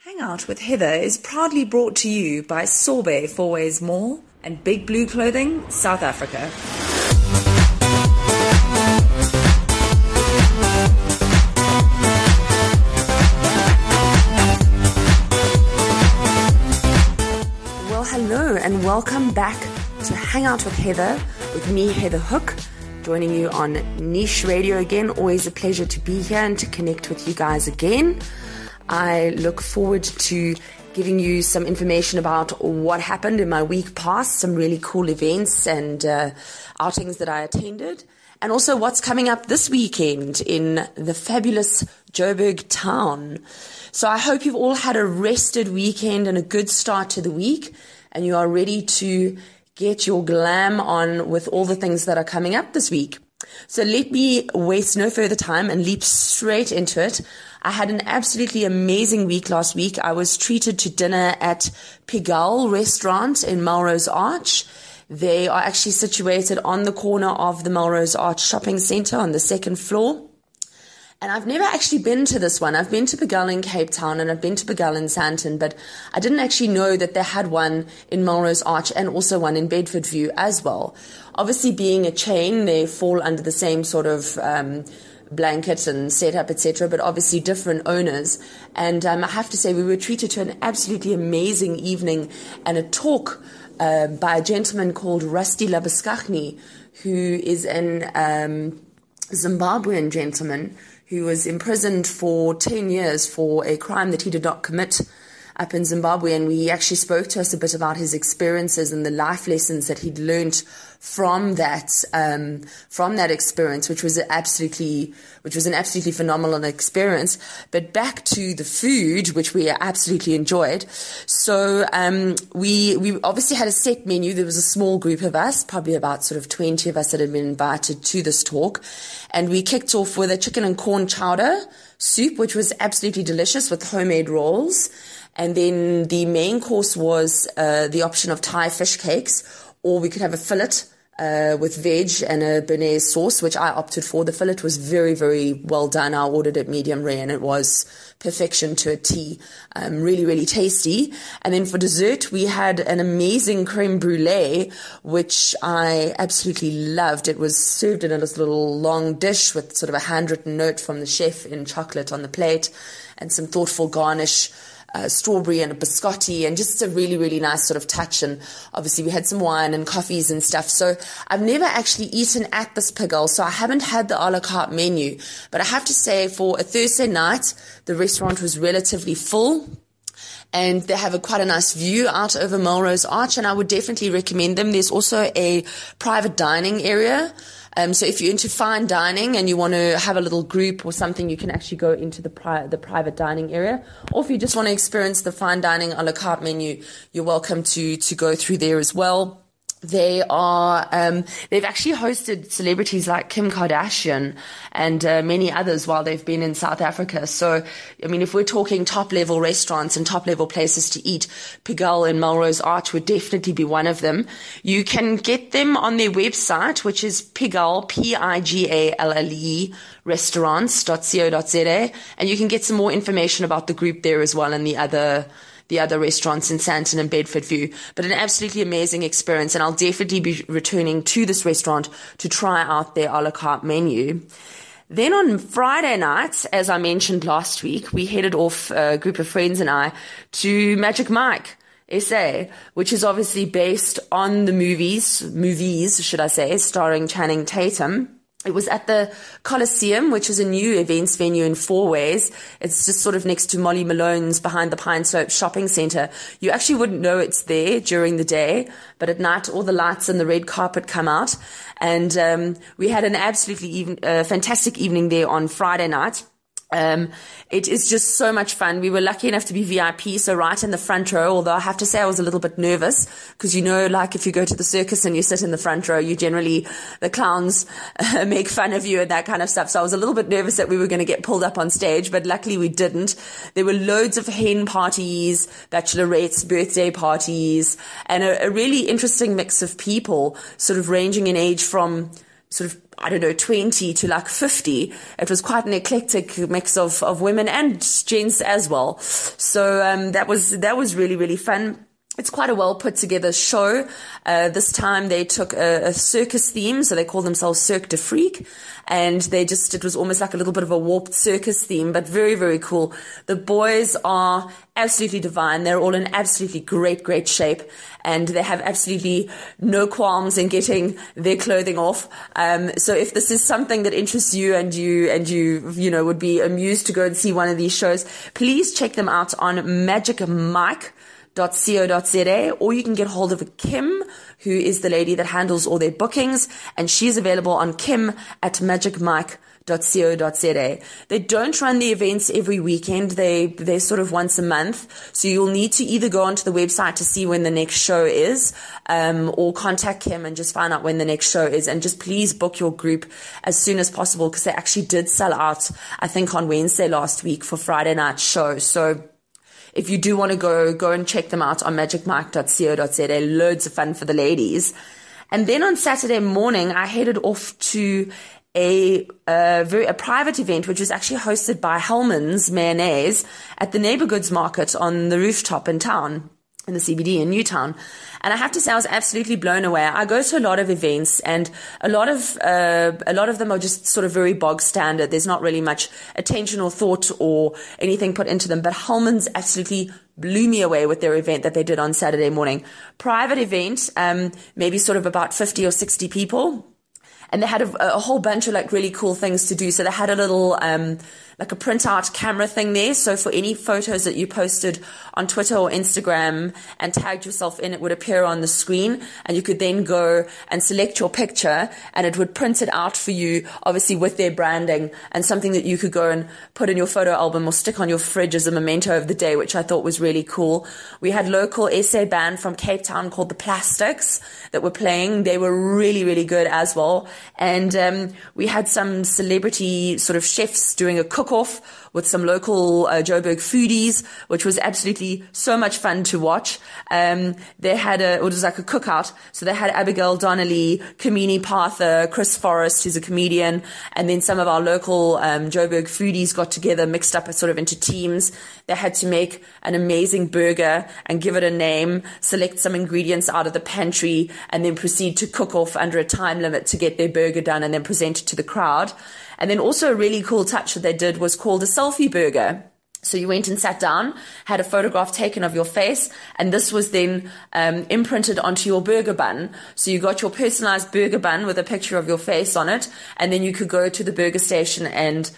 Hangout with Heather is proudly brought to you by Sorbet Fourways Mall and Big Blue Clothing, South Africa. Well, hello and welcome back to Hangout with Heather, with me, Heather Hook, joining you on Niche Radio again. Always a pleasure to be here and to connect with you guys again. I look forward to giving you some information about what happened in my week past, some really cool events and outings that I attended, and also what's coming up this weekend in the fabulous Joburg town. So I hope you've all had a rested weekend and a good start to the week, and you are ready to get your glam on with all the things that are coming up this week. So let me waste no further time and leap straight into it. I had an absolutely amazing week last week. I was treated to dinner at Pigalle restaurant in Melrose Arch. They are actually situated on the corner of the Melrose Arch shopping centre on the second floor. And I've never actually been to this one. I've been to Pigalle in Cape Town and I've been to Pigalle in Sandton, but I didn't actually know that they had one in Melrose Arch and also one in Bedfordview as well. Obviously, being a chain, they fall under the same sort of blanket and setup, etc., but obviously different owners. And I have to say, we were treated to an absolutely amazing evening and a talk by a gentleman called Rusty Labuschagne, who is an Zimbabwean gentleman who was imprisoned for 10 years for a crime that he did not commit up in Zimbabwe. And he actually spoke to us a bit about his experiences and the life lessons that he'd learned from that experience, which was an absolutely phenomenal experience. But back to the food, which we absolutely enjoyed. So we obviously had a set menu. There was a small group of us, probably about sort of 20 of us that had been invited to this talk. And we kicked off with a chicken and corn chowder soup, which was absolutely delicious with homemade rolls. And then the main course was the option of Thai fish cakes, or we could have a fillet with veg and a béarnaise sauce, which I opted for. The fillet was very, very well done. I ordered it medium rare and it was perfection to a T. Really, really tasty. And then for dessert, we had an amazing creme brulee, which I absolutely loved. It was served in a little long dish with sort of a handwritten note from the chef in chocolate on the plate and some thoughtful garnish, strawberry and a biscotti, and just a really, really nice sort of touch. And obviously we had some wine and coffees and stuff. So I've never actually eaten at this Pigalle, so I haven't had the a la carte menu. But I have to say, for a Thursday night, the restaurant was relatively full. And they have quite a nice view out over Melrose Arch, and I would definitely recommend them. There's also a private dining area. So if you're into fine dining and you want to have a little group or something, you can actually go into the private dining area. Or if you just want to experience the fine dining a la carte menu, you're welcome to go through there as well. They are, they've actually hosted celebrities like Kim Kardashian and many others while they've been in South Africa. So, I mean, if we're talking top level restaurants and top level places to eat, Pigalle and Melrose Arch would definitely be one of them. You can get them on their website, which is Pigalle, Pigalle restaurants.co.za. And you can get some more information about the group there as well and the other restaurants in Sandton and Bedfordview. But an absolutely amazing experience, and I'll definitely be returning to this restaurant to try out their a la carte menu. Then on Friday night, as I mentioned last week, we headed off, a group of friends and I, to Magic Mike SA, which is obviously based on the movies, should I say, starring Channing Tatum. It was at the Coliseum, which is a new events venue in Fourways. It's just sort of next to Molly Malone's behind the Pine Slope shopping centre. You actually wouldn't know it's there during the day, but at night all the lights and the red carpet come out. And we had an absolutely fantastic evening there on Friday night. It is just so much fun. We were lucky enough to be VIP, so right in the front row, although I have to say I was a little bit nervous because, you know, like if you go to the circus and you sit in the front row, the clowns make fun of you and that kind of stuff. So I was a little bit nervous that we were going to get pulled up on stage, but luckily we didn't. There were loads of hen parties, bachelorettes, birthday parties, and a really interesting mix of people, sort of ranging in age from sort of I don't know, 20 to like 50. It was quite an eclectic mix of women and gents as well. So that was really, really fun. It's quite a well put together show. This time they took a circus theme, so they call themselves Cirque du Freak, and it was almost like a little bit of a warped circus theme, but very, very cool. The boys are absolutely divine. They're all in absolutely great shape, and they have absolutely no qualms in getting their clothing off. So if this is something that interests you and you would be amused to go and see one of these shows, please check them out on magicmike.co.za, or you can get hold of Kim, who is the lady that handles all their bookings, and she's available on kim@magicmike.co.za. They don't run the events every weekend. They're sort of once a month. So you'll need to either go onto the website to see when the next show is, or contact Kim and just find out when the next show is. And just please book your group as soon as possible, because they actually did sell out, I think, on Wednesday last week for Friday night show. So if you do want to go and check them out on magicmike.co.za. Loads of fun for the ladies. And then on Saturday morning, I headed off to a private event, which was actually hosted by Hellmann's Mayonnaise at the Neighbor Goods Market on the rooftop in town, in the CBD in Newtown. And I have to say, I was absolutely blown away. I go to a lot of events, and a lot of them are just sort of very bog standard. There's not really much attention or thought or anything put into them. But Hellmann's absolutely blew me away with their event that they did on Saturday morning. Private event, maybe sort of about 50 or 60 people. And they had a whole bunch of like really cool things to do. So they had a little, like a printout camera thing there. So for any photos that you posted on Twitter or Instagram and tagged yourself in, it would appear on the screen, and you could then go and select your picture, and it would print it out for you, obviously with their branding, and something that you could go and put in your photo album or stick on your fridge as a memento of the day, which I thought was really cool. We had local SA band from Cape Town called The Plastics that were playing. They were really, really good as well. And we had some celebrity sort of chefs doing a cook-off with some local Joburg foodies, which was absolutely so much fun to watch. They had it was like a cookout. So they had Abigail Donnelly, Kamini Parther, Chris Forrest, who's a comedian, and then some of our local Joburg foodies got together, mixed up sort of into teams. They had to make an amazing burger and give it a name, select some ingredients out of the pantry, and then proceed to cook off under a time limit to get their burger done and then present it to the crowd. And then also a really cool touch that they did was called a selfie burger. So you went and sat down, had a photograph taken of your face, and this was then imprinted onto your burger bun. So you got your personalized burger bun with a picture of your face on it, and then you could go to the burger station and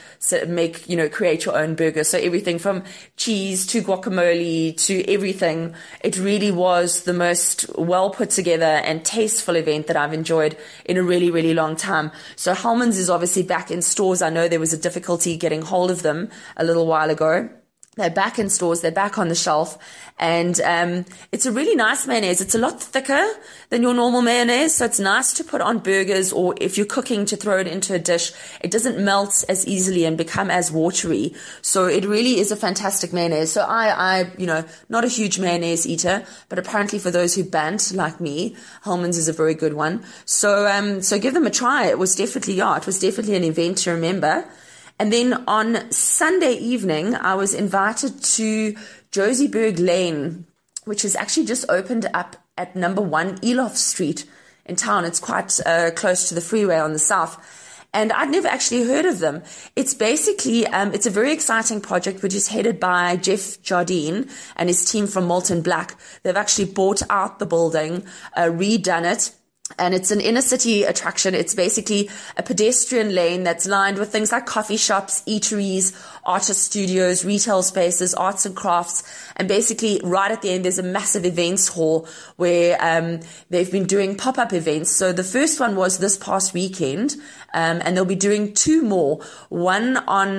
create your own burger. So everything from cheese to guacamole to everything. It really was the most well put together and tasteful event that I've enjoyed in a really, really long time. So Hellmann's is obviously back in stores. I know there was a difficulty getting hold of them a little while ago. They're back in stores. They're back on the shelf. And it's a really nice mayonnaise. It's a lot thicker than your normal mayonnaise. So it's nice to put on burgers, or if you're cooking, to throw it into a dish. It doesn't melt as easily and become as watery. So it really is a fantastic mayonnaise. So I not a huge mayonnaise eater, but apparently for those who bant like me, Hellmann's is a very good one. So give them a try. It was definitely an event to remember. And then on Sunday evening, I was invited to Josieburg Lane, which has actually just opened up at number 1 Elof Street in town. It's quite close to the freeway on the south. And I'd never actually heard of them. It's basically, it's a very exciting project which is headed by Jeff Jardine and his team from Molten Black. They've actually bought out the building, redone it. And it's an inner city attraction. It's basically a pedestrian lane that's lined with things like coffee shops, eateries, artist studios, retail spaces, arts and crafts. And basically right at the end, there's a massive events hall where they've been doing pop-up events. So the first one was this past weekend, and they'll be doing 2 more. One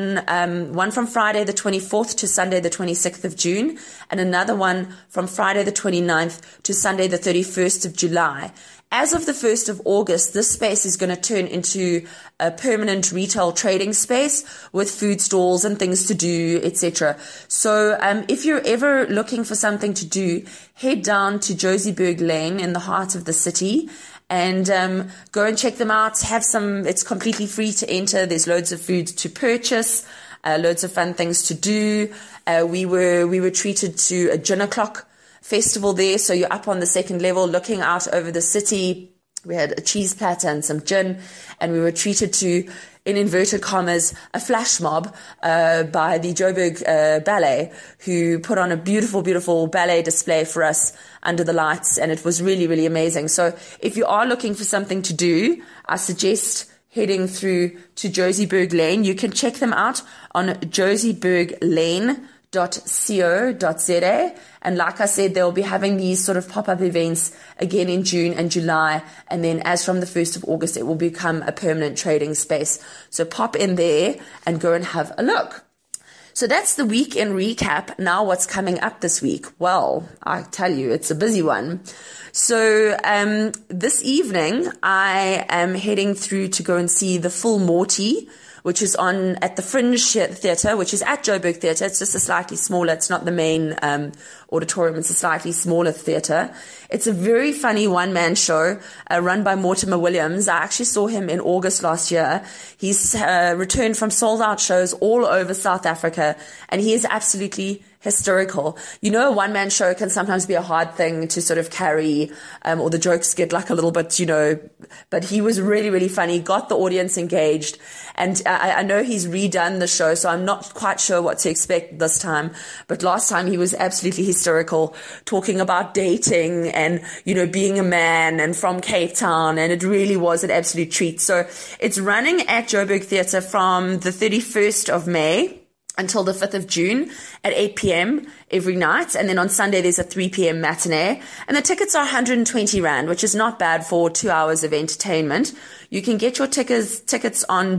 from Friday the 24th to Sunday the 26th of June, and another one from Friday the 29th to Sunday the 31st of July. As of the 1st of August, this space is going to turn into a permanent retail trading space with food stalls and things to do, etc. So if you're ever looking for something to do, head down to Josieburg Lane in the heart of the city and go and check them out. It's completely free to enter. There's loads of food to purchase, loads of fun things to do. We were treated to a gin o'clock festival there. So you're up on the second level looking out over the city. We had a cheese platter and some gin, and we were treated to, in inverted commas, a flash mob by the Joburg Ballet, who put on a beautiful, beautiful ballet display for us under the lights, and it was really, really amazing. So if you are looking for something to do, I suggest heading through to Joburg Lane. You can check them out on joburglane.co.za. And like I said, they'll be having these sort of pop-up events again in June and July. And then as from the 1st of August, it will become a permanent trading space. So pop in there and go and have a look. So that's the weekend recap. Now what's coming up this week? Well, I tell you, it's a busy one. So this evening, I am heading through to go and see The Full Morty, which is on at the Fringe Theatre, which is at Joburg Theatre. It's just a slightly smaller, it's not the main auditorium, it's a slightly smaller theatre. It's a very funny one-man show run by Mortimer Williams. I actually saw him in August last year. He's returned from sold-out shows all over South Africa, and he is absolutely hysterical. You know, a one-man show can sometimes be a hard thing to sort of carry, or the jokes get like a little bit, but he was really, really funny, got the audience engaged. And I know he's redone the show, so I'm not quite sure what to expect this time. But last time he was absolutely hysterical, talking about dating and, being a man and from Cape Town. And it really was an absolute treat. So it's running at Joburg Theatre from the 31st of May until the 5th of June at 8 p.m. every night. And then on Sunday, there's a 3 p.m. matinee. And the tickets are 120 Rand, which is not bad for 2 hours of entertainment. You can get your tickets on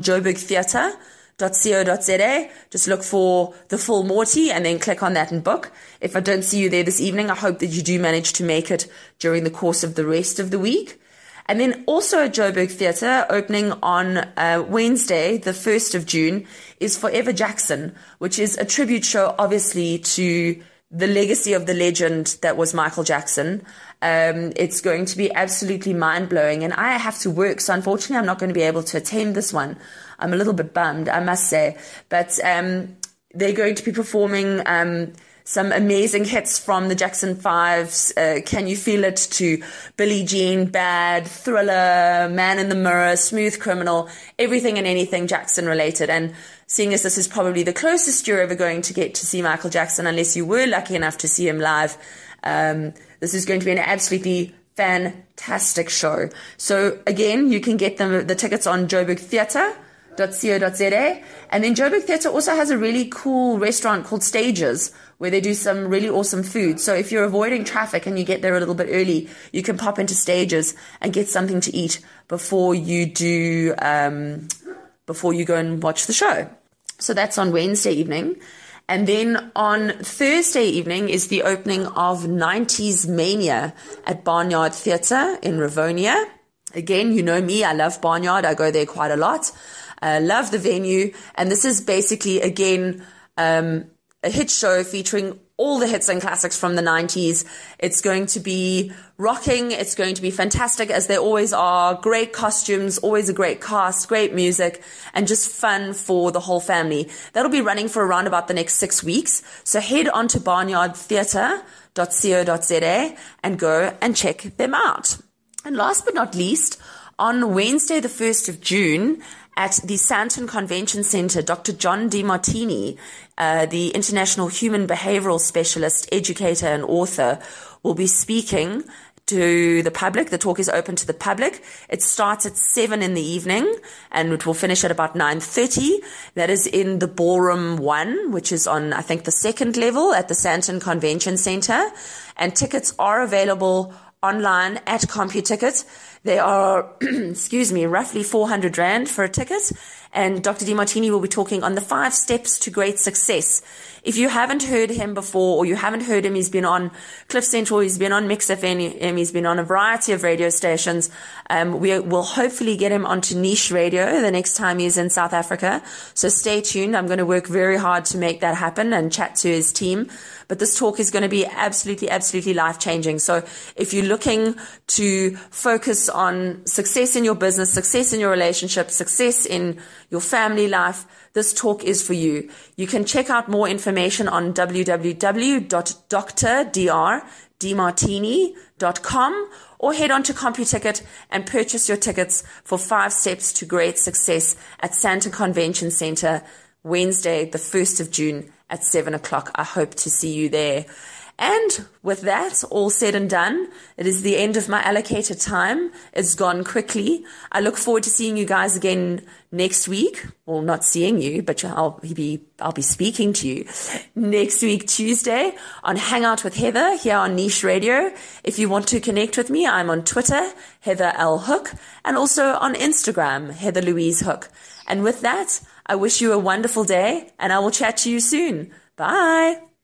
joburgtheatre.co.za. Just look for The Full Morty and then click on that and book. If I don't see you there this evening, I hope that you do manage to make it during the course of the rest of the week. And then also at Joburg Theatre, opening on Wednesday, the 1st of June, is Forever Jackson, which is a tribute show, obviously, to the legacy of the legend that was Michael Jackson. It's going to be absolutely mind-blowing, and I have to work, so unfortunately I'm not going to be able to attend this one. I'm a little bit bummed, I must say. But they're going to be performing some amazing hits from the Jackson 5s, Can You Feel It, to Billie Jean, Bad, Thriller, Man in the Mirror, Smooth Criminal, everything and anything Jackson related. And seeing as this is probably the closest you're ever going to get to see Michael Jackson, unless you were lucky enough to see him live, this is going to be an absolutely fantastic show. So again, you can get the tickets on joburgtheatre.co.za. And then Joburg Theatre also has a really cool restaurant called Stages, where they do some really awesome food. So if you're avoiding traffic and you get there a little bit early, you can pop into Stages and get something to eat before you go and watch the show. So that's on Wednesday evening. And then on Thursday evening is the opening of 90s Mania at Barnyard Theatre in Rivonia. Again, you know me, I love Barnyard. I go there quite a lot. Love the venue. And this is basically, again, a hit show featuring all the hits and classics from the 90s. It's going to be rocking. It's going to be fantastic, as they always are. Great costumes, always a great cast, great music, and just fun for the whole family. That'll be running for around about the next 6 weeks. So head on to barnyardtheatre.co.za and go and check them out. And last but not least, on Wednesday, the 1st of June, at the Sandton Convention Centre, Dr. John DeMartini, the international human behavioral specialist, educator, and author, will be speaking to the public. The talk is open to the public. It starts at 7 in the evening and it will finish at about 9:30. That is in the Ballroom 1, which is on, I think, the second level at the Sandton Convention Centre. And tickets are available online at CompuTicket. They are, roughly 400 Rand for a ticket. And Dr. DeMartini will be talking on the 5 steps to great success. If you haven't heard him before, or you haven't heard him, he's been on Cliff Central, he's been on Mix FM, he's been on a variety of radio stations. We will hopefully get him onto Niche Radio the next time he's in South Africa. So stay tuned. I'm going to work very hard to make that happen and chat to his team. But this talk is going to be absolutely, absolutely life-changing. So if you're looking to focus on success in your business, success in your relationship, success in your family life, this talk is for you. You can check out more information on www.drdmartini.com or head on to CompuTicket and purchase your tickets for 5 Steps to Great Success at Sandton Convention Center, Wednesday, the 1st of June at 7 o'clock. I hope to see you there. And with that all said and done, it is the end of my allocated time. It's gone quickly. I look forward to seeing you guys again next week. Well, not seeing you, but I'll be speaking to you next week, Tuesday, on Hangout with Heather here on Niche Radio. If you want to connect with me, I'm on Twitter, Heather L. Hook, and also on Instagram, Heather Louise Hook. And with that, I wish you a wonderful day, and I will chat to you soon. Bye.